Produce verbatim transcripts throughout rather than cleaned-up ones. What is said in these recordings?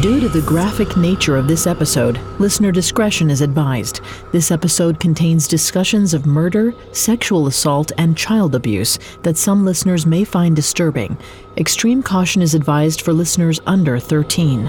Due to the graphic nature of this episode, listener discretion is advised. This episode contains discussions of murder, sexual assault, and child abuse that some listeners may find disturbing. Extreme caution is advised for listeners under thirteen.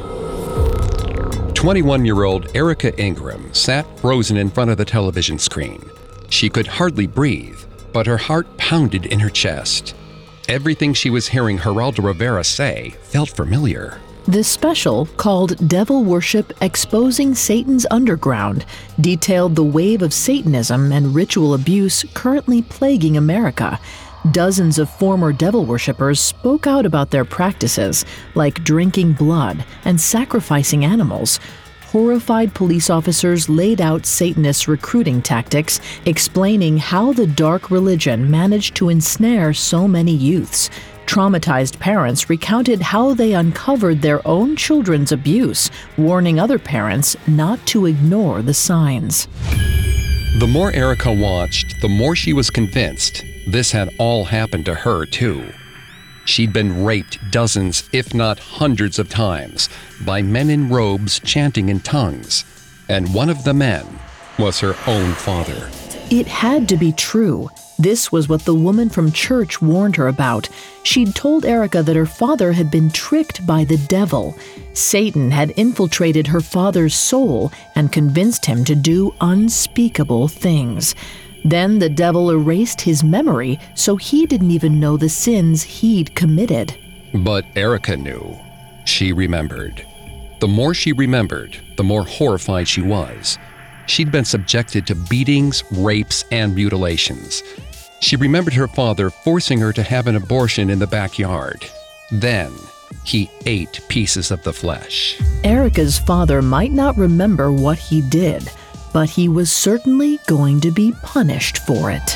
twenty-one-year-old Erica Ingram sat frozen in front of the television screen. She could hardly breathe, but her heart pounded in her chest. Everything she was hearing Geraldo Rivera say felt familiar. This special, called Devil Worship Exposing Satan's Underground, detailed the wave of Satanism and ritual abuse currently plaguing America. Dozens of former devil worshippers spoke out about their practices, like drinking blood and sacrificing animals. Horrified police officers laid out Satanist recruiting tactics, explaining how the dark religion managed to ensnare so many youths. Traumatized parents recounted how they uncovered their own children's abuse, warning other parents not to ignore the signs. The more Erica watched, the more she was convinced this had all happened to her, too. She'd been raped dozens, if not hundreds of times, by men in robes chanting in tongues. And one of the men was her own father. It had to be true. This was what the woman from church warned her about. She'd told Erica that her father had been tricked by the devil. Satan had infiltrated her father's soul and convinced him to do unspeakable things. Then the devil erased his memory, so he didn't even know the sins he'd committed. But Erica knew. She remembered. The more she remembered, the more horrified she was. She'd been subjected to beatings, rapes, and mutilations. She remembered her father forcing her to have an abortion in the backyard. Then, he ate pieces of the flesh. Erica's father might not remember what he did, but he was certainly going to be punished for it.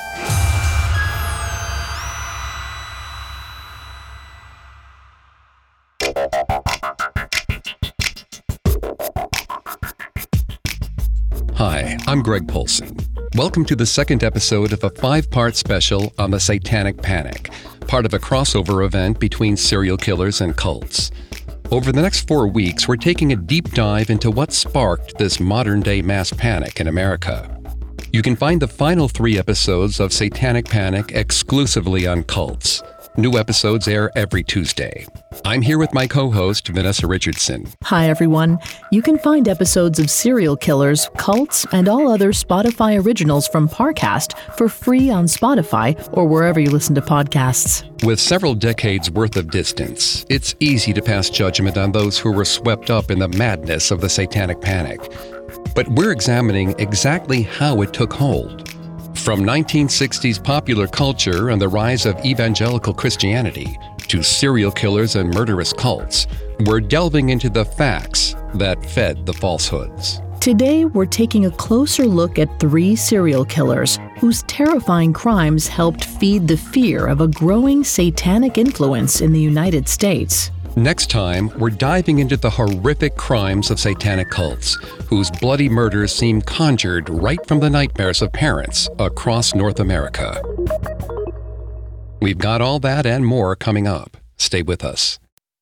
Hi, I'm Greg Polson. Welcome to the second episode of a five-part special on the Satanic Panic, part of a crossover event between serial killers and cults. Over the next four weeks, we're taking a deep dive into what sparked this modern-day mass panic in America. You can find the final three episodes of Satanic Panic exclusively on Cults. New episodes air every Tuesday. I'm here with my co-host, Vanessa Richardson. Hi, everyone. You can find episodes of Serial Killers, Cults, and all other Spotify originals from Parcast for free on Spotify or wherever you listen to podcasts. With several decades worth of distance, it's easy to pass judgment on those who were swept up in the madness of the Satanic Panic. But we're examining exactly how it took hold. From nineteen sixties popular culture and the rise of evangelical Christianity to serial killers and murderous cults, we're delving into the facts that fed the falsehoods. Today, we're taking a closer look at three serial killers whose terrifying crimes helped feed the fear of a growing satanic influence in the United States. Next time, we're diving into the horrific crimes of satanic cults, whose bloody murders seem conjured right from the nightmares of parents across North America. We've got all that and more coming up. Stay with us.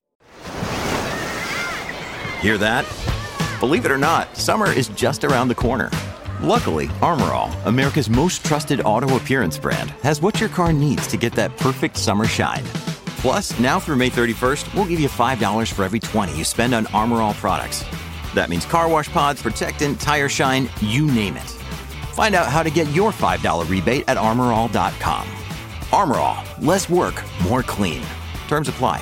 Hear that? Believe it or not, summer is just around the corner. Luckily, Armor All, America's most trusted auto appearance brand, has what your car needs to get that perfect summer shine. Plus, now through May thirty-first, we'll give you five dollars for every twenty you spend on Armor All products. That means car wash pods, protectant, tire shine, you name it. Find out how to get your five dollars rebate at armor all dot com. Armor All, less work, more clean. Terms apply.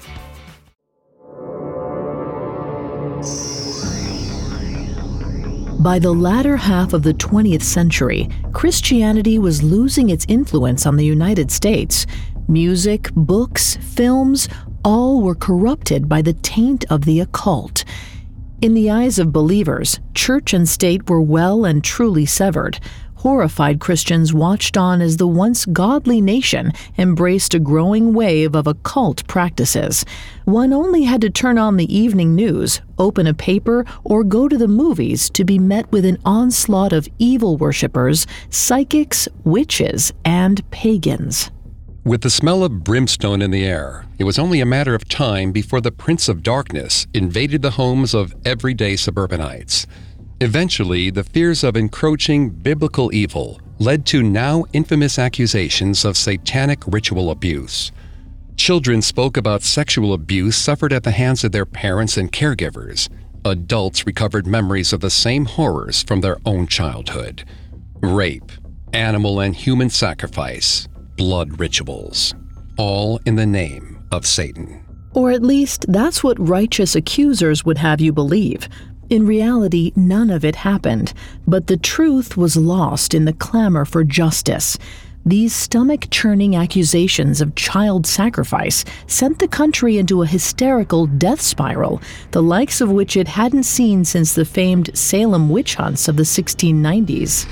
By the latter half of the twentieth century, Christianity was losing its influence on the United States. Music, books, films, all were corrupted by the taint of the occult. In the eyes of believers, church and state were well and truly severed. Horrified Christians watched on as the once godly nation embraced a growing wave of occult practices. One only had to turn on the evening news, open a paper, or go to the movies to be met with an onslaught of evil worshippers, psychics, witches, and pagans. With the smell of brimstone in the air, it was only a matter of time before the Prince of Darkness invaded the homes of everyday suburbanites. Eventually, the fears of encroaching biblical evil led to now infamous accusations of satanic ritual abuse. Children spoke about sexual abuse suffered at the hands of their parents and caregivers. Adults recovered memories of the same horrors from their own childhood. Rape, animal and human sacrifice, blood rituals, all in the name of Satan. Or at least that's what righteous accusers would have you believe. In reality, none of it happened, but the truth was lost in the clamor for justice. These stomach-churning accusations of child sacrifice sent the country into a hysterical death spiral, the likes of which it hadn't seen since the famed Salem witch hunts of the sixteen nineties.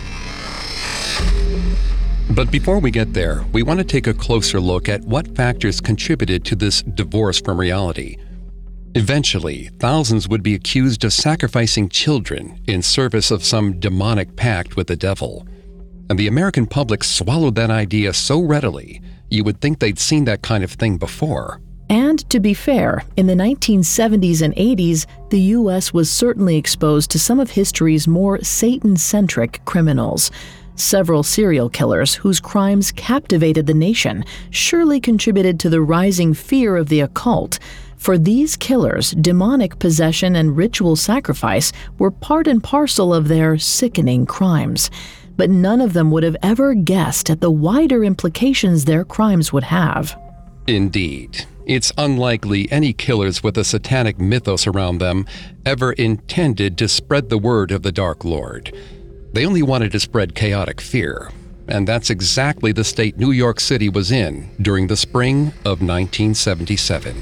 But before we get there, we want to take a closer look at what factors contributed to this divorce from reality. Eventually, thousands would be accused of sacrificing children in service of some demonic pact with the devil. And the American public swallowed that idea so readily, you would think they'd seen that kind of thing before. And to be fair, in the nineteen seventies and eighties, the U S was certainly exposed to some of history's more Satan-centric criminals. Several serial killers whose crimes captivated the nation surely contributed to the rising fear of the occult. For these killers, demonic possession and ritual sacrifice were part and parcel of their sickening crimes. But none of them would have ever guessed at the wider implications their crimes would have. Indeed. It's unlikely any killers with a satanic mythos around them ever intended to spread the word of the Dark Lord. They only wanted to spread chaotic fear, and that's exactly the state New York City was in during the spring of nineteen seventy-seven.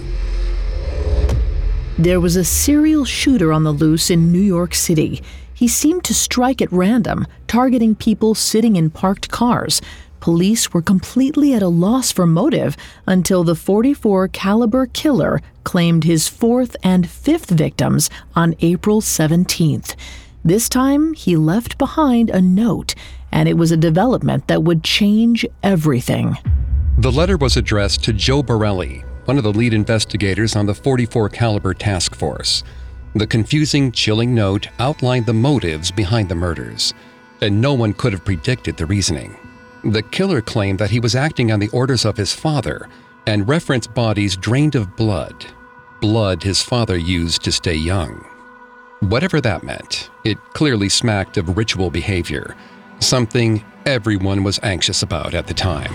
There was a serial shooter on the loose in New York City. He seemed to strike at random, targeting people sitting in parked cars. Police were completely at a loss for motive until the forty-four caliber killer claimed his fourth and fifth victims on April seventeenth. This time, he left behind a note, and it was a development that would change everything. The letter was addressed to Joe Borelli, one of the lead investigators on the forty-four caliber task force. The confusing, chilling note outlined the motives behind the murders, and no one could have predicted the reasoning. The killer claimed that he was acting on the orders of his father and referenced bodies drained of blood, blood his father used to stay young. Whatever that meant, it clearly smacked of ritual behavior, something everyone was anxious about at the time.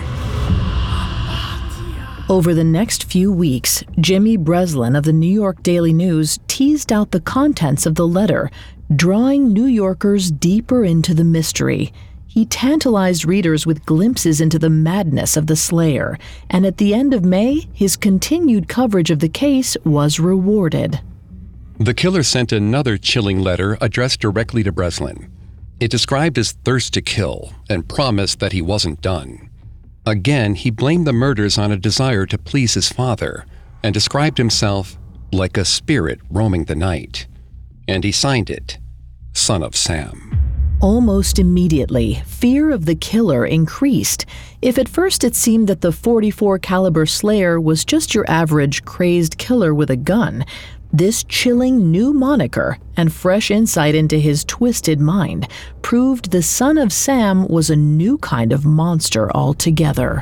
Over the next few weeks, Jimmy Breslin of the New York Daily News teased out the contents of the letter, drawing New Yorkers deeper into the mystery. He tantalized readers with glimpses into the madness of the slayer, and at the end of May, his continued coverage of the case was rewarded. The killer sent another chilling letter addressed directly to Breslin. It described his thirst to kill and promised that he wasn't done. Again, he blamed the murders on a desire to please his father and described himself like a spirit roaming the night. And he signed it, Son of Sam. Almost immediately, fear of the killer increased. If at first it seemed that the forty-four caliber slayer was just your average crazed killer with a gun, this chilling new moniker and fresh insight into his twisted mind proved the Son of Sam was a new kind of monster altogether.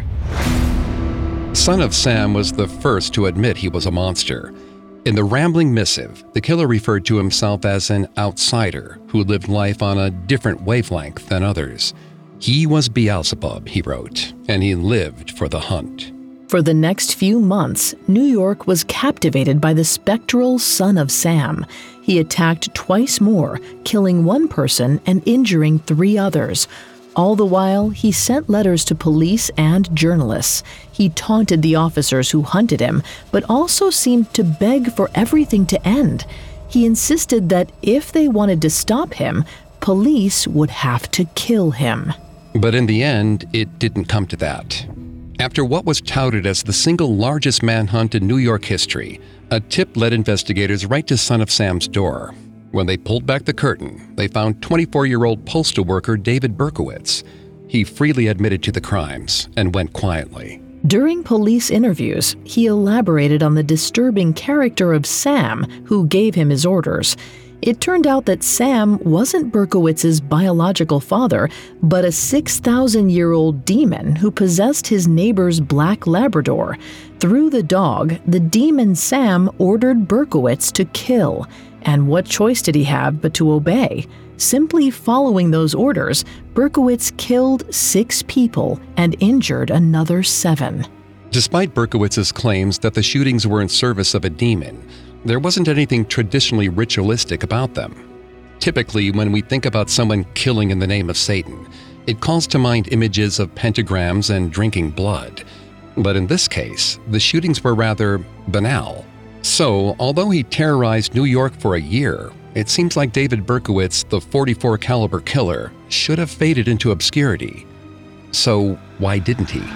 Son of Sam was the first to admit he was a monster. In the rambling missive, the killer referred to himself as an outsider who lived life on a different wavelength than others. He was Beelzebub, he wrote, and he lived for the hunt. For the next few months, New York was captivated by the spectral Son of Sam. He attacked twice more, killing one person and injuring three others. All the while, he sent letters to police and journalists. He taunted the officers who hunted him, but also seemed to beg for everything to end. He insisted that if they wanted to stop him, police would have to kill him. But in the end, it didn't come to that. After what was touted as the single largest manhunt in New York history, a tip led investigators right to Son of Sam's door. When they pulled back the curtain, they found twenty-four-year-old postal worker David Berkowitz. He freely admitted to the crimes and went quietly. During police interviews, he elaborated on the disturbing character of Sam, who gave him his orders. It turned out that Sam wasn't Berkowitz's biological father, but a six thousand year old demon who possessed his neighbor's black Labrador. Through the dog, the demon Sam ordered Berkowitz to kill. And what choice did he have but to obey? Simply following those orders, Berkowitz killed six people and injured another seven. Despite Berkowitz's claims that the shootings were in service of a demon, there wasn't anything traditionally ritualistic about them. Typically, when we think about someone killing in the name of Satan, it calls to mind images of pentagrams and drinking blood. But in this case, the shootings were rather banal. So, although he terrorized New York for a year, it seems like David Berkowitz, the forty-four caliber killer, should have faded into obscurity. So, why didn't he?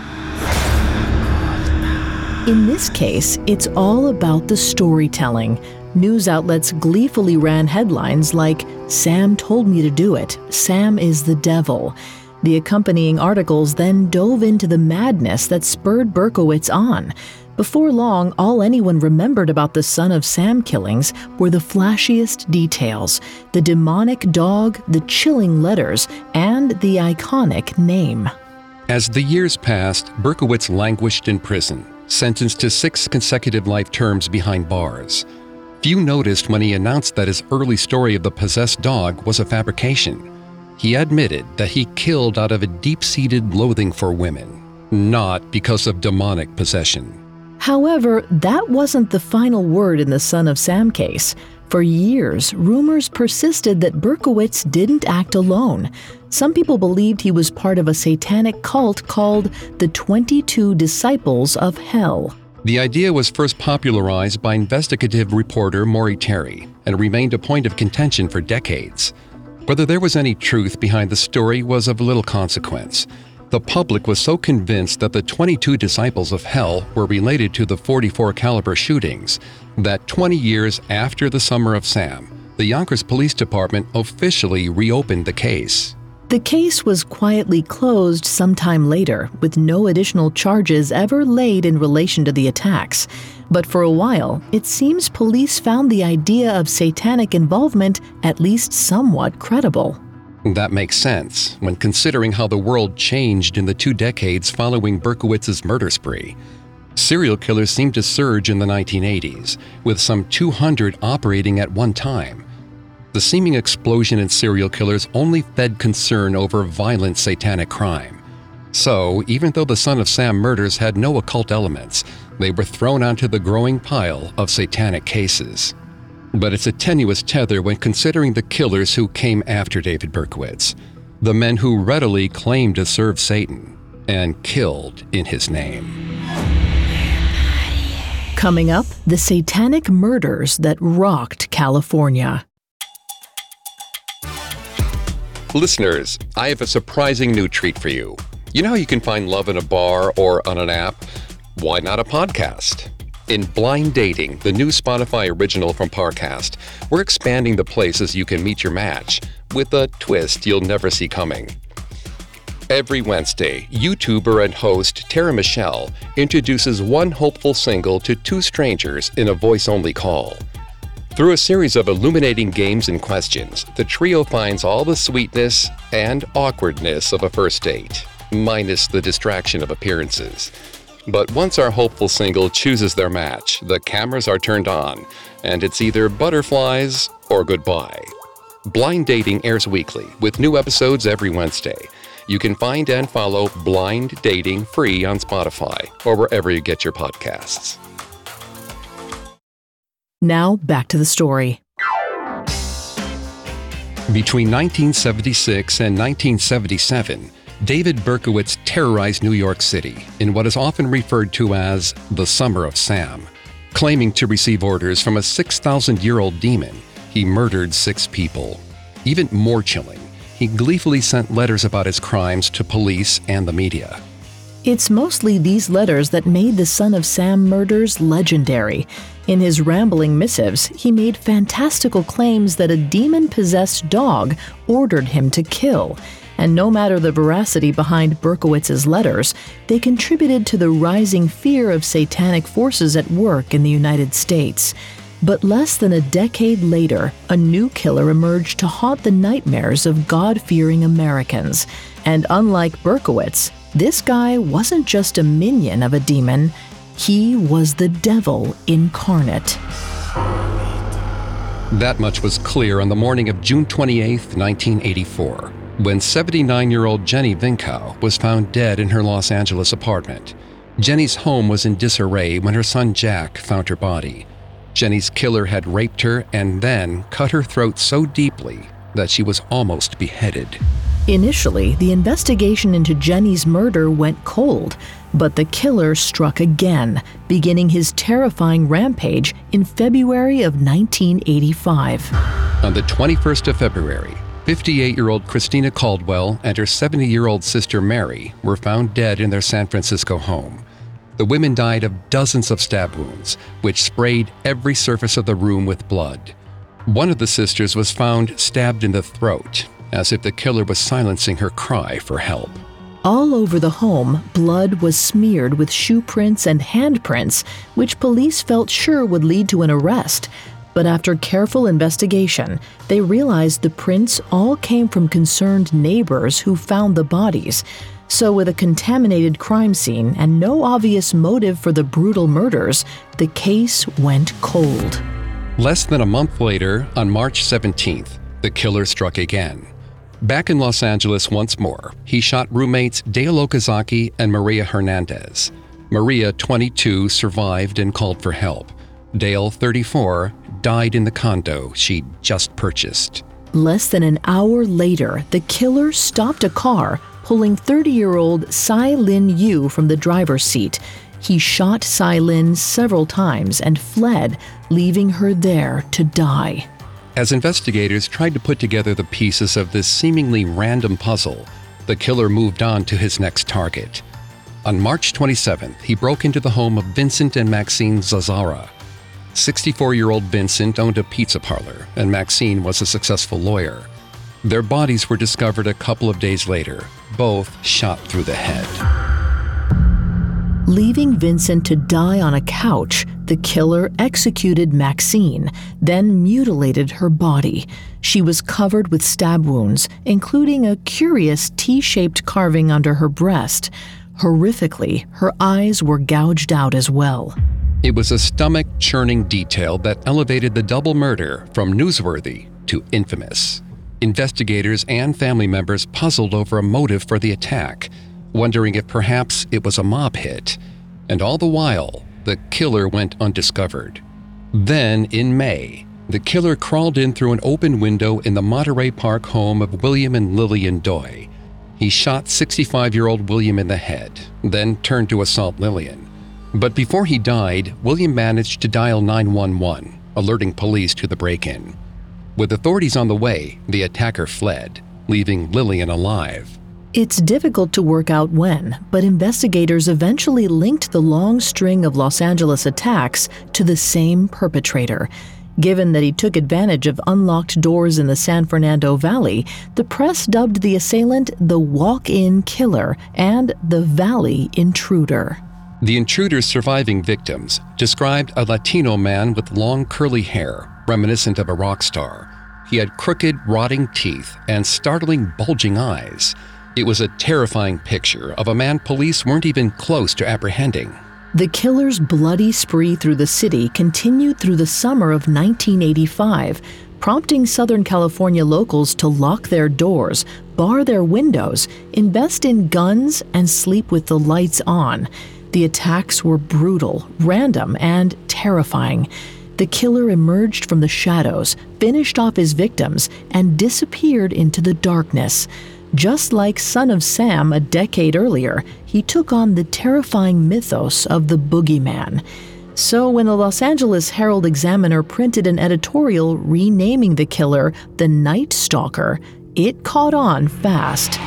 In this case, it's all about the storytelling. News outlets gleefully ran headlines like, "Sam told me to do it. Sam is the devil." The accompanying articles then dove into the madness that spurred Berkowitz on. Before long, all anyone remembered about the Son of Sam killings were the flashiest details: the demonic dog, the chilling letters, and the iconic name. As the years passed, Berkowitz languished in prison, sentenced to six consecutive life terms behind bars. Few noticed when he announced that his early story of the possessed dog was a fabrication. He admitted that he killed out of a deep-seated loathing for women, not because of demonic possession. However, that wasn't the final word in the Son of Sam case. For years, rumors persisted that Berkowitz didn't act alone. Some people believed he was part of a satanic cult called the twenty-two Disciples of Hell. The idea was first popularized by investigative reporter Maury Terry and remained a point of contention for decades. Whether there was any truth behind the story was of little consequence. The public was so convinced that the twenty-two Disciples of Hell were related to the forty-four caliber shootings that twenty years after the Summer of Sam, the Yonkers Police Department officially reopened the case. The case was quietly closed sometime later, with no additional charges ever laid in relation to the attacks. But for a while, it seems police found the idea of satanic involvement at least somewhat credible. That makes sense when considering how the world changed in the two decades following Berkowitz's murder spree. Serial killers seemed to surge in the nineteen eighties, with some two hundred operating at one time. The seeming explosion in serial killers only fed concern over violent satanic crime. So, even though the Son of Sam murders had no occult elements, they were thrown onto the growing pile of satanic cases. But it's a tenuous tether when considering the killers who came after David Berkowitz, the men who readily claimed to serve Satan and killed in his name. Coming up, the satanic murders that rocked California. Listeners, I have a surprising new treat for you. You know how you can find love in a bar or on an app? Why not a podcast? In Blind Dating, the new Spotify original from Parcast, we're expanding the places you can meet your match with a twist you'll never see coming. Every Wednesday, YouTuber and host Tara Michelle introduces one hopeful single to two strangers in a voice-only call. Through a series of illuminating games and questions, the trio finds all the sweetness and awkwardness of a first date, minus the distraction of appearances. But once our hopeful single chooses their match, the cameras are turned on, and it's either butterflies or goodbye. Blind Dating airs weekly, with new episodes every Wednesday. You can find and follow Blind Dating free on Spotify or wherever you get your podcasts. Now, back to the story. Between nineteen seventy-six and nineteen seventy-seven, David Berkowitz terrorized New York City in what is often referred to as the Summer of Sam. Claiming to receive orders from a six thousand year old demon, he murdered six people. Even more chilling, he gleefully sent letters about his crimes to police and the media. It's mostly these letters that made the Son of Sam murders legendary. In his rambling missives, he made fantastical claims that a demon-possessed dog ordered him to kill. and no matter the veracity behind Berkowitz's letters, they contributed to the rising fear of satanic forces at work in the United States. But less than a decade later, a new killer emerged to haunt the nightmares of God-fearing Americans. And unlike Berkowitz, this guy wasn't just a minion of a demon, he was the devil incarnate. That much was clear on the morning of June twenty-eighth, nineteen eighty-four, when seventy-nine-year-old Jenny Vinkow was found dead in her Los Angeles apartment. Jenny's home was in disarray when her son Jack found her body. Jenny's killer had raped her and then cut her throat so deeply that she was almost beheaded. Initially, the investigation into Jenny's murder went cold, but the killer struck again, beginning his terrifying rampage in February of nineteen eighty-five. On the twenty-first of February, fifty-eight-year-old Christina Caldwell and her seventy-year-old sister Mary were found dead in their San Francisco home. The women died of dozens of stab wounds, which sprayed every surface of the room with blood. One of the sisters was found stabbed in the throat, as if the killer was silencing her cry for help. All over the home, blood was smeared with shoe prints and handprints, which police felt sure would lead to an arrest. But after careful investigation, they realized the prints all came from concerned neighbors who found the bodies. So with a contaminated crime scene and no obvious motive for the brutal murders, the case went cold. Less than a month later, on March seventeenth, the killer struck again. Back in Los Angeles once more, he shot roommates Dale Okazaki and Maria Hernandez. Maria, twenty-two, survived and called for help. Dale, thirty-four, died in the condo she'd just purchased. Less than an hour later, the killer stopped a car, pulling thirty-year-old Tsai Lin Yu from the driver's seat. He shot Tsai Lin several times and fled, leaving her there to die. As investigators tried to put together the pieces of this seemingly random puzzle, the killer moved on to his next target. On March twenty-seventh, he broke into the home of Vincent and Maxine Zazzara. sixty-four-year-old Vincent owned a pizza parlor, and Maxine was a successful lawyer. Their bodies were discovered a couple of days later, both shot through the head. Leaving Vincent to die on a couch, the killer executed Maxine, then mutilated her body. She was covered with stab wounds, including a curious T-shaped carving under her breast. Horrifically, her eyes were gouged out as well. It was a stomach-churning detail that elevated the double murder from newsworthy to infamous. Investigators and family members puzzled over a motive for the attack, wondering if perhaps it was a mob hit. And all the while, the killer went undiscovered. Then, in May, the killer crawled in through an open window in the Monterey Park home of William and Lillian Doi. He shot sixty-five-year-old William in the head, then turned to assault Lillian. But before he died, William managed to dial nine one one, alerting police to the break-in. With authorities on the way, the attacker fled, leaving Lillian alive. It's difficult to work out when, but investigators eventually linked the long string of Los Angeles attacks to the same perpetrator. Given that he took advantage of unlocked doors in the San Fernando Valley, the press dubbed the assailant the walk-in killer and the Valley Intruder. The intruder's surviving victims described a Latino man with long curly hair, reminiscent of a rock star. He had crooked, rotting teeth and startling, bulging eyes. It was a terrifying picture of a man police weren't even close to apprehending. The killer's bloody spree through the city continued through the summer of nineteen eighty-five, prompting Southern California locals to lock their doors, bar their windows, invest in guns, and sleep with the lights on. The attacks were brutal, random, and terrifying. The killer emerged from the shadows, finished off his victims, and disappeared into the darkness. Just like Son of Sam a decade earlier, he took on the terrifying mythos of the boogeyman. So when the Los Angeles Herald-Examiner printed an editorial renaming the killer the Night Stalker, it caught on fast.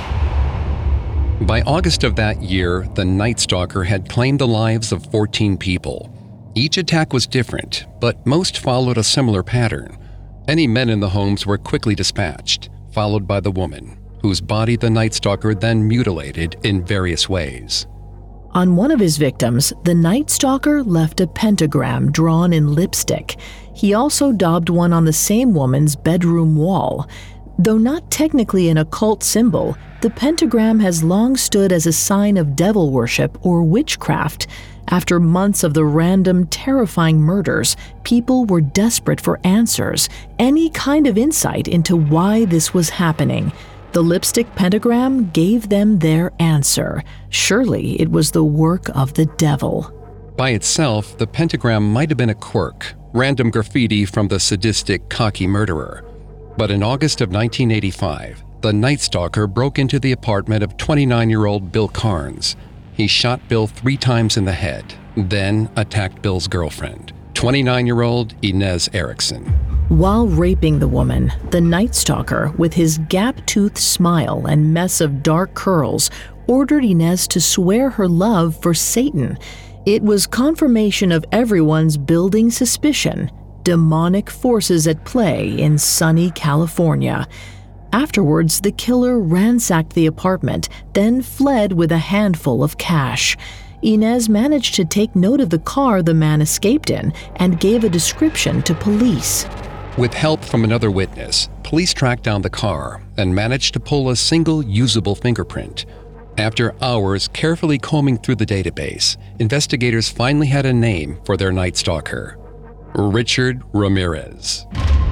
By August of that year, the Night Stalker had claimed the lives of fourteen people. Each attack was different, but most followed a similar pattern. Any men in the homes were quickly dispatched, followed by the woman. whose body the Night Stalker then mutilated in various ways. On one of his victims, the Night Stalker left a pentagram drawn in lipstick. He also daubed one on the same woman's bedroom wall. Though not technically an occult symbol, the pentagram has long stood as a sign of devil worship or witchcraft. After months of the random, terrifying murders, people were desperate for answers, any kind of insight into why this was happening. The lipstick pentagram gave them their answer. Surely it was the work of the devil. By itself, the pentagram might have been a quirk, random graffiti from the sadistic, cocky murderer. But in August of nineteen eighty-five, the Night Stalker broke into the apartment of twenty-nine-year-old Bill Carnes. He shot Bill three times in the head, then attacked Bill's girlfriend, twenty-nine-year-old Inez Erickson. While raping the woman, the Night Stalker, with his gap-toothed smile and mess of dark curls, ordered Inez to swear her love for Satan. It was confirmation of everyone's building suspicion: demonic forces at play in sunny California. Afterwards, the killer ransacked the apartment, then fled with a handful of cash. Inez managed to take note of the car the man escaped in and gave a description to police. With help from another witness, police tracked down the car and managed to pull a single usable fingerprint. After hours carefully combing through the database, investigators finally had a name for their Night Stalker: Richard Ramirez.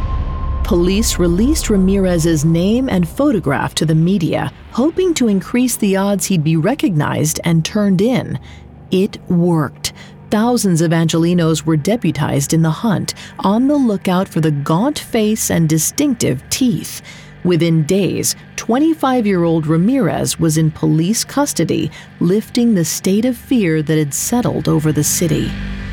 Police released Ramirez's name and photograph to the media, hoping to increase the odds he'd be recognized and turned in. It worked. Thousands of Angelenos were deputized in the hunt, on the lookout for the gaunt face and distinctive teeth. Within days, twenty-five-year-old Ramirez was in police custody, lifting the state of fear that had settled over the city.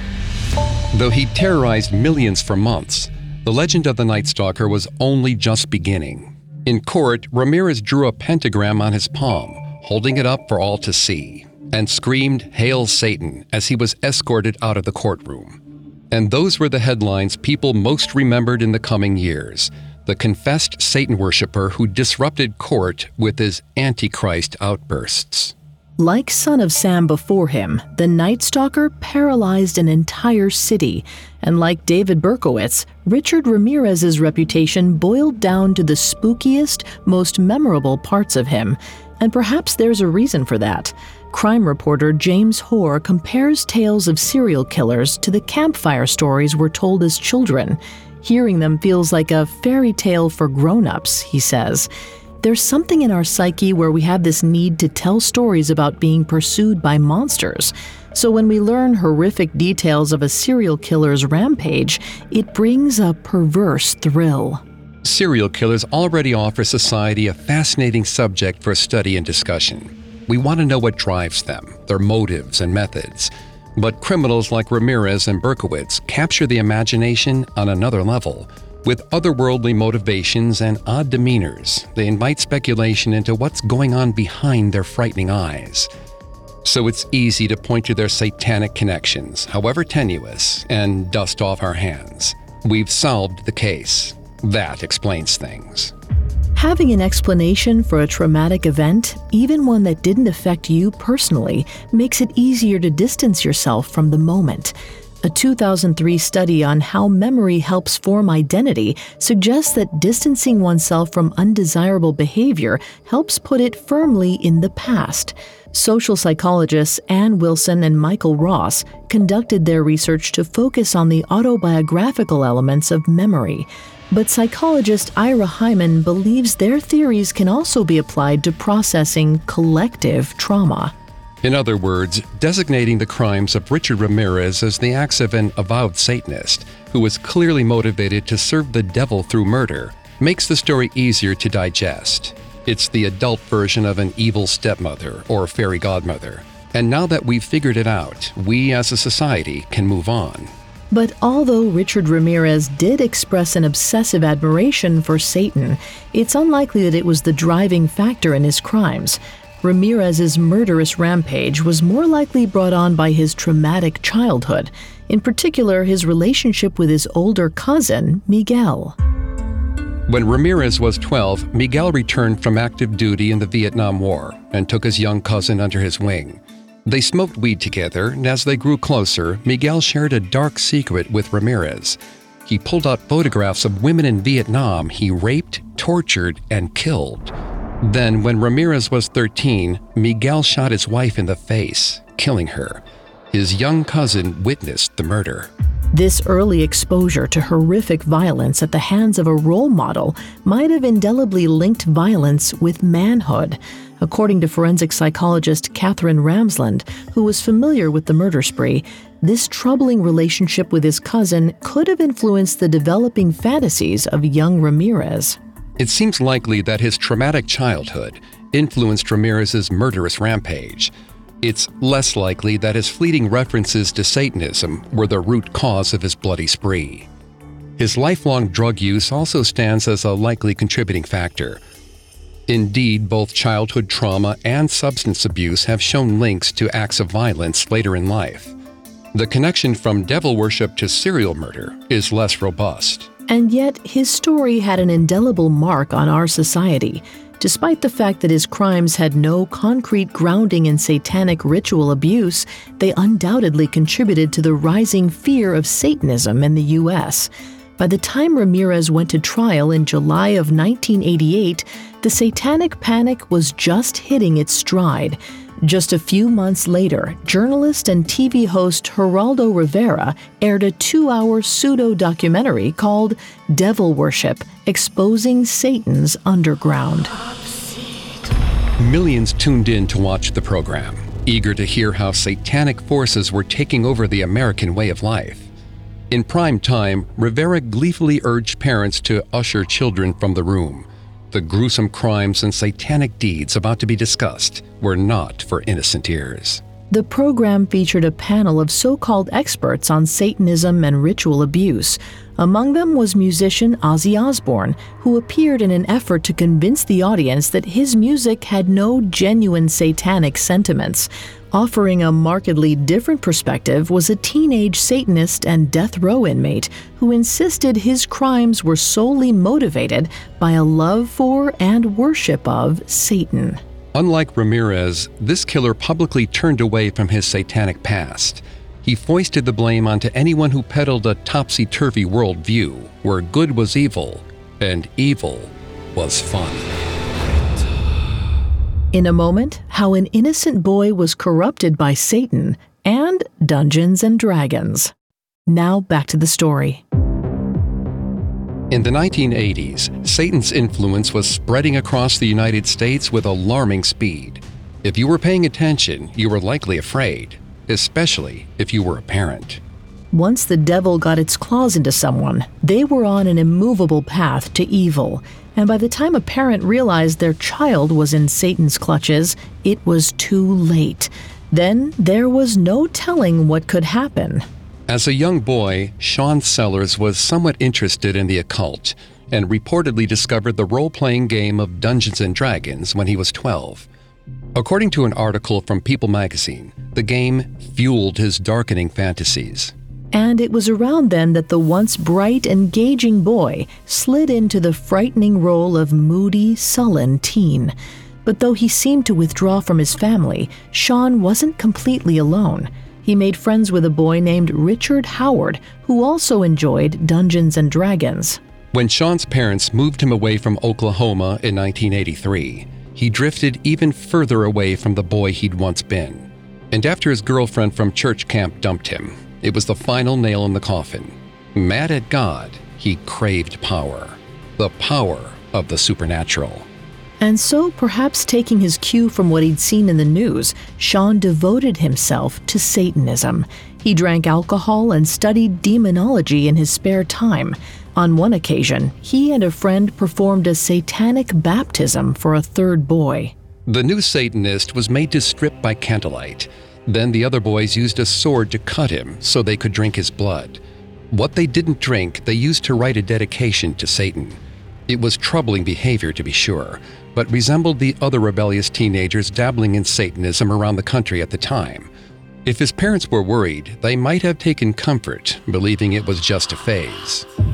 Though he terrorized millions for months, the legend of the Night Stalker was only just beginning. In court, Ramirez drew a pentagram on his palm, holding it up for all to see, and screamed, "Hail Satan," as he was escorted out of the courtroom. And those were the headlines people most remembered in the coming years: the confessed Satan worshiper who disrupted court with his Antichrist outbursts. Like Son of Sam before him, the Night Stalker paralyzed an entire city. And like David Berkowitz, Richard Ramirez's reputation boiled down to the spookiest, most memorable parts of him. And perhaps there's a reason for that. Crime reporter James Hoare compares tales of serial killers to the campfire stories we're told as children. Hearing them feels like a fairy tale for grown-ups, he says. There's something in our psyche where we have this need to tell stories about being pursued by monsters. So when we learn horrific details of a serial killer's rampage, it brings a perverse thrill. Serial killers already offer society a fascinating subject for study and discussion. We want to know what drives them, their motives and methods. But criminals like Ramirez and Berkowitz capture the imagination on another level. With otherworldly motivations and odd demeanors, they invite speculation into what's going on behind their frightening eyes. So it's easy to point to their satanic connections, however tenuous, and dust off our hands. We've solved the case. That explains things. Having an explanation for a traumatic event, even one that didn't affect you personally, makes it easier to distance yourself from the moment. A two thousand three study on how memory helps form identity suggests that distancing oneself from undesirable behavior helps put it firmly in the past. Social psychologists Ann Wilson and Michael Ross conducted their research to focus on the autobiographical elements of memory. But psychologist Ira Hyman believes their theories can also be applied to processing collective trauma. In other words, designating the crimes of Richard Ramirez as the acts of an avowed Satanist who was clearly motivated to serve the devil through murder makes the story easier to digest. It's the adult version of an evil stepmother or fairy godmother. And now that we've figured it out, we as a society can move on. But although Richard Ramirez did express an obsessive admiration for Satan, it's unlikely that it was the driving factor in his crimes. Ramirez's murderous rampage was more likely brought on by his traumatic childhood, in particular his relationship with his older cousin, Miguel. When Ramirez was twelve, Miguel returned from active duty in the Vietnam War and took his young cousin under his wing. They smoked weed together, and as they grew closer, Miguel shared a dark secret with Ramirez. He pulled out photographs of women in Vietnam he raped, tortured, and killed. Then, when Ramirez was thirteen, Miguel shot his wife in the face, killing her. His young cousin witnessed the murder. This early exposure to horrific violence at the hands of a role model might have indelibly linked violence with manhood. According to forensic psychologist Catherine Ramsland, who was familiar with the murder spree, this troubling relationship with his cousin could have influenced the developing fantasies of young Ramirez. It seems likely that his traumatic childhood influenced Ramirez's murderous rampage. It's less likely that his fleeting references to Satanism were the root cause of his bloody spree. His lifelong drug use also stands as a likely contributing factor. Indeed, both childhood trauma and substance abuse have shown links to acts of violence later in life. The connection from devil worship to serial murder is less robust. And yet, his story had an indelible mark on our society. Despite the fact that his crimes had no concrete grounding in satanic ritual abuse, they undoubtedly contributed to the rising fear of Satanism in the U S. By the time Ramirez went to trial in July of nineteen eighty-eight, the satanic panic was just hitting its stride. Just a few months later, journalist and T V host Geraldo Rivera aired a two-hour pseudo-documentary called Devil Worship: Exposing Satan's Underground. Millions tuned in to watch the program, eager to hear how satanic forces were taking over the American way of life. In prime time, Rivera gleefully urged parents to usher children from the room. The gruesome crimes and satanic deeds about to be discussed were not for innocent ears. The program featured a panel of so-called experts on Satanism and ritual abuse. Among them was musician Ozzy Osbourne, who appeared in an effort to convince the audience that his music had no genuine satanic sentiments. Offering a markedly different perspective was a teenage Satanist and death row inmate who insisted his crimes were solely motivated by a love for and worship of Satan. Unlike Ramirez, this killer publicly turned away from his satanic past. He foisted the blame onto anyone who peddled a topsy-turvy worldview where good was evil and evil was fun. In a moment, how an innocent boy was corrupted by Satan and Dungeons and Dragons. Now back to the story. In the nineteen eighties, Satan's influence was spreading across the United States with alarming speed. If you were paying attention, you were likely afraid, especially if you were a parent. Once the devil got its claws into someone, they were on an immovable path to evil. And by the time a parent realized their child was in Satan's clutches, it was too late. Then there was no telling what could happen. As a young boy, Sean Sellers was somewhat interested in the occult and reportedly discovered the role-playing game of Dungeons and Dragons when he was twelve. According to an article from People magazine, the game fueled his darkening fantasies. And it was around then that the once bright, engaging boy slid into the frightening role of moody, sullen teen. But though he seemed to withdraw from his family, Sean wasn't completely alone. He made friends with a boy named Richard Howard, who also enjoyed Dungeons and Dragons. When Sean's parents moved him away from Oklahoma in nineteen eighty-three, he drifted even further away from the boy he'd once been. And after his girlfriend from church camp dumped him, it was the final nail in the coffin. Mad at God, he craved power. The power of the supernatural. And so, perhaps taking his cue from what he'd seen in the news, Sean devoted himself to Satanism. He drank alcohol and studied demonology in his spare time. On one occasion, he and a friend performed a satanic baptism for a third boy. The new Satanist was made to strip by candlelight. Then the other boys used a sword to cut him so they could drink his blood. What they didn't drink, they used to write a dedication to Satan. It was troubling behavior, to be sure, but resembled the other rebellious teenagers dabbling in Satanism around the country at the time. If his parents were worried, they might have taken comfort, believing it was just a phase.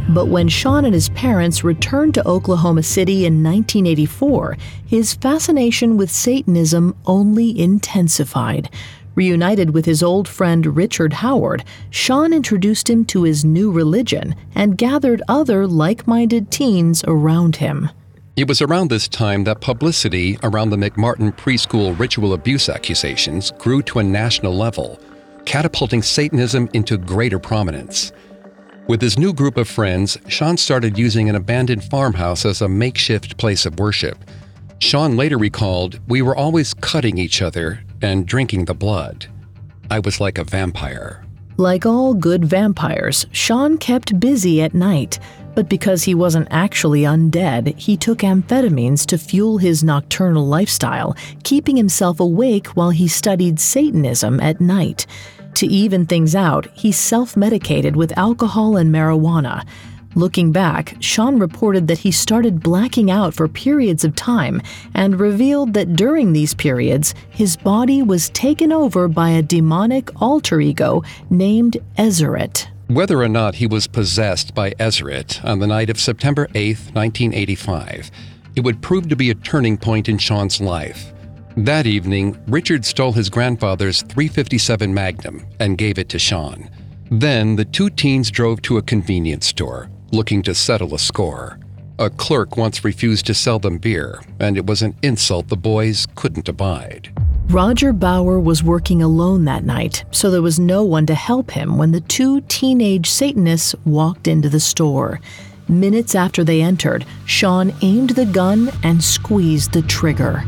But when Sean and his parents returned to Oklahoma City in nineteen eighty-four, his fascination with Satanism only intensified. Reunited with his old friend Richard Howard, Sean introduced him to his new religion and gathered other like-minded teens around him. It was around this time that publicity around the McMartin preschool ritual abuse accusations grew to a national level, catapulting Satanism into greater prominence. With his new group of friends, Sean started using an abandoned farmhouse as a makeshift place of worship. Sean later recalled, "We were always cutting each other and drinking the blood. I was like a vampire." Like all good vampires, Sean kept busy at night, but because he wasn't actually undead, he took amphetamines to fuel his nocturnal lifestyle, keeping himself awake while he studied Satanism at night. To even things out, he self-medicated with alcohol and marijuana. Looking back, Sean reported that he started blacking out for periods of time and revealed that during these periods, his body was taken over by a demonic alter ego named Ezeret. Whether or not he was possessed by Ezeret on the night of September eighth, nineteen eighty-five, it would prove to be a turning point in Sean's life. That evening, Richard stole his grandfather's three fifty-seven Magnum and gave it to Sean. Then the two teens drove to a convenience store, looking to settle a score. A clerk once refused to sell them beer, and it was an insult the boys couldn't abide. Roger Bauer was working alone that night, so there was no one to help him when the two teenage Satanists walked into the store. Minutes after they entered, Sean aimed the gun and squeezed the trigger.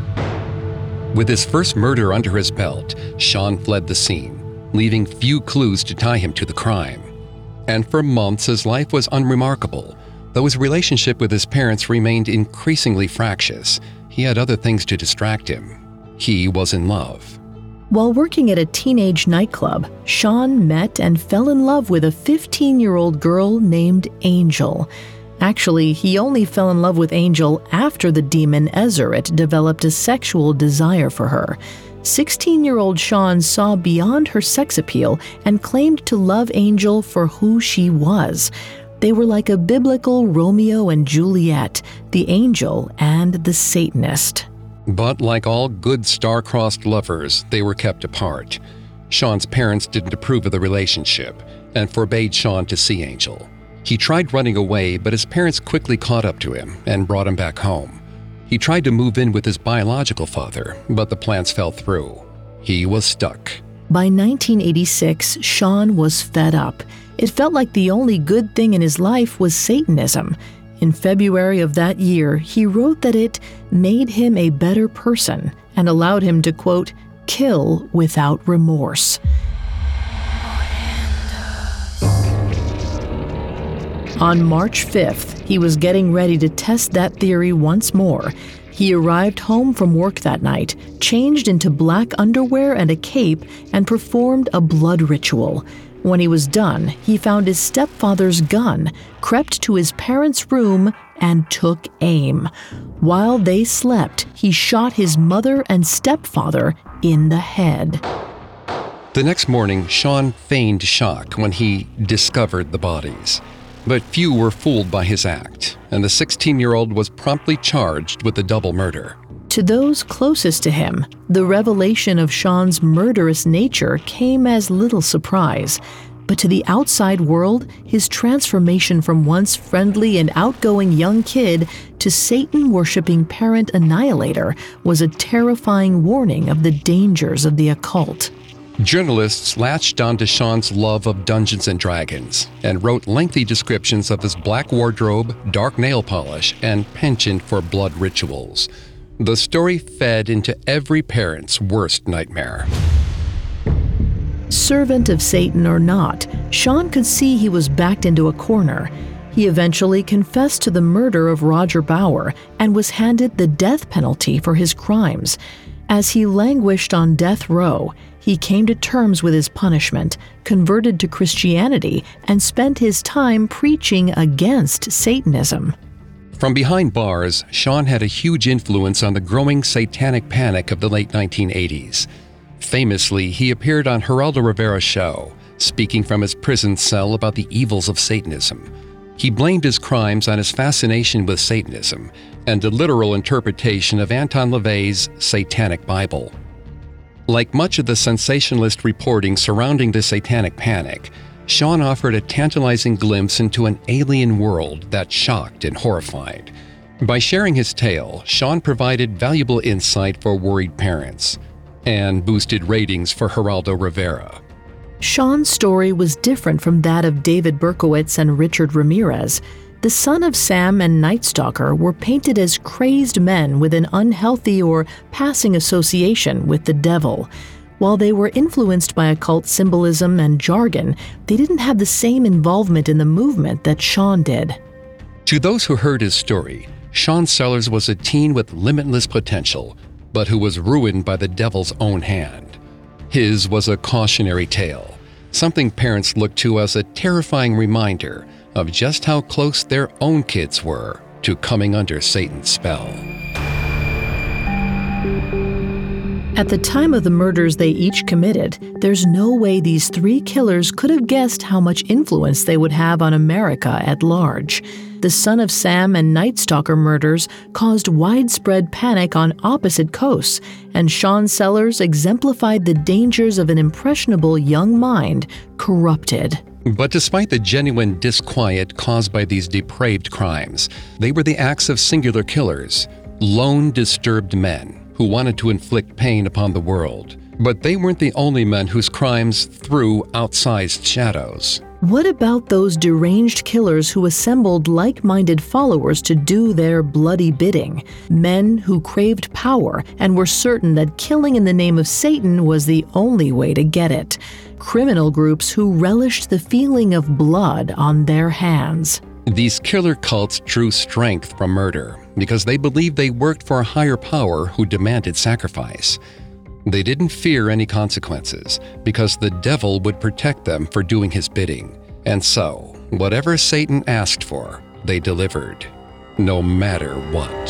With his first murder under his belt, Sean fled the scene, leaving few clues to tie him to the crime. And for months, his life was unremarkable. Though his relationship with his parents remained increasingly fractious, he had other things to distract him. He was in love. While working at a teenage nightclub, Sean met and fell in love with a fifteen-year-old girl named Angel. Actually, he only fell in love with Angel after the demon Ezeret developed a sexual desire for her. sixteen-year-old Sean saw beyond her sex appeal and claimed to love Angel for who she was. They were like a biblical Romeo and Juliet, the angel and the Satanist. But like all good star-crossed lovers, they were kept apart. Sean's parents didn't approve of the relationship and forbade Sean to see Angel. He tried running away, but his parents quickly caught up to him and brought him back home. He tried to move in with his biological father, but the plans fell through. He was stuck. By nineteen eighty-six, Sean was fed up. It felt like the only good thing in his life was Satanism. In February of that year, he wrote that it made him a better person and allowed him to, quote, kill without remorse. On March fifth, he was getting ready to test that theory once more. He arrived home from work that night, changed into black underwear and a cape, and performed a blood ritual. When he was done, he found his stepfather's gun, crept to his parents' room, and took aim. While they slept, he shot his mother and stepfather in the head. The next morning, Sean feigned shock when he discovered the bodies. But few were fooled by his act, and the sixteen-year-old was promptly charged with the double murder. To those closest to him, the revelation of Sean's murderous nature came as little surprise. But to the outside world, his transformation from once friendly and outgoing young kid to Satan-worshipping parent annihilator was a terrifying warning of the dangers of the occult. Journalists latched onto Sean's love of Dungeons and Dragons and wrote lengthy descriptions of his black wardrobe, dark nail polish, and penchant for blood rituals. The story fed into every parent's worst nightmare. Servant of Satan or not, Sean could see he was backed into a corner. He eventually confessed to the murder of Roger Bauer and was handed the death penalty for his crimes. As he languished on death row, he came to terms with his punishment, converted to Christianity, and spent his time preaching against Satanism. From behind bars, Sean had a huge influence on the growing satanic panic of the late nineteen eighties. Famously, he appeared on Geraldo Rivera's show, speaking from his prison cell about the evils of Satanism. He blamed his crimes on his fascination with Satanism and the literal interpretation of Anton LaVey's Satanic Bible. Like much of the sensationalist reporting surrounding the Satanic Panic, Sean offered a tantalizing glimpse into an alien world that shocked and horrified. By sharing his tale, Sean provided valuable insight for worried parents and boosted ratings for Geraldo Rivera. Sean's story was different from that of David Berkowitz and Richard Ramirez. The Son of Sam and Night Stalker were painted as crazed men with an unhealthy or passing association with the devil. While they were influenced by occult symbolism and jargon, they didn't have the same involvement in the movement that Sean did. To those who heard his story, Sean Sellers was a teen with limitless potential, but who was ruined by the devil's own hand. His was a cautionary tale, something parents looked to as a terrifying reminder of just how close their own kids were to coming under Satan's spell. At the time of the murders they each committed, there's no way these three killers could have guessed how much influence they would have on America at large. The Son of Sam and Night Stalker murders caused widespread panic on opposite coasts, and Sean Sellers exemplified the dangers of an impressionable young mind corrupted. But despite the genuine disquiet caused by these depraved crimes, they were the acts of singular killers, lone, disturbed men who wanted to inflict pain upon the world. But they weren't the only men whose crimes threw outsized shadows. What about those deranged killers who assembled like-minded followers to do their bloody bidding? Men who craved power and were certain that killing in the name of Satan was the only way to get it. Criminal groups who relished the feeling of blood on their hands. These killer cults drew strength from murder because they believed they worked for a higher power who demanded sacrifice. They didn't fear any consequences because the devil would protect them for doing his bidding. And so, whatever Satan asked for, they delivered, no matter what.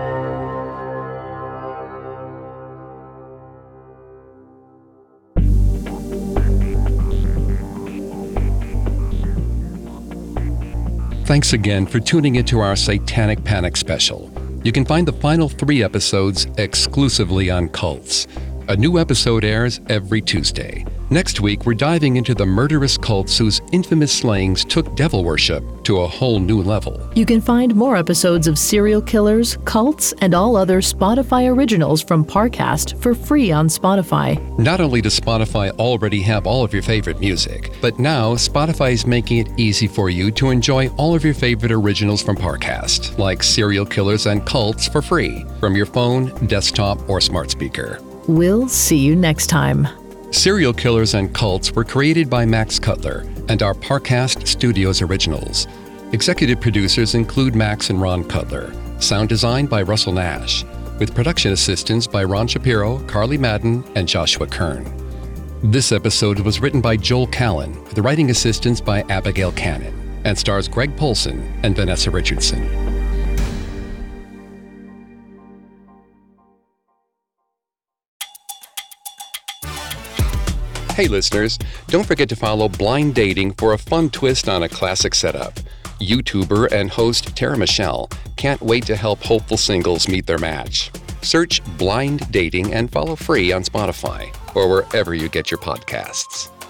Thanks again for tuning into our Satanic Panic special. You can find the final three episodes exclusively on Cults. A new episode airs every Tuesday. Next week, we're diving into the murderous cults whose infamous slayings took devil worship to a whole new level. You can find more episodes of Serial Killers, Cults, and all other Spotify originals from Parcast for free on Spotify. Not only does Spotify already have all of your favorite music, but now Spotify is making it easy for you to enjoy all of your favorite originals from Parcast, like Serial Killers and Cults for free from your phone, desktop, or smart speaker. We'll see you next time. Serial Killers and Cults were created by Max Cutler and are Parcast Studios originals. Executive producers include Max and Ron Cutler. Sound design by Russell Nash, with production assistance by Ron Shapiro, Carly Madden, and Joshua Kern. This episode was written by Joel Callan, with writing assistance by Abigail Cannon, and stars Greg Polson and Vanessa Richardson. Hey listeners, don't forget to follow Blind Dating for a fun twist on a classic setup. YouTuber and host Tara Michelle can't wait to help hopeful singles meet their match. Search Blind Dating and follow free on Spotify or wherever you get your podcasts.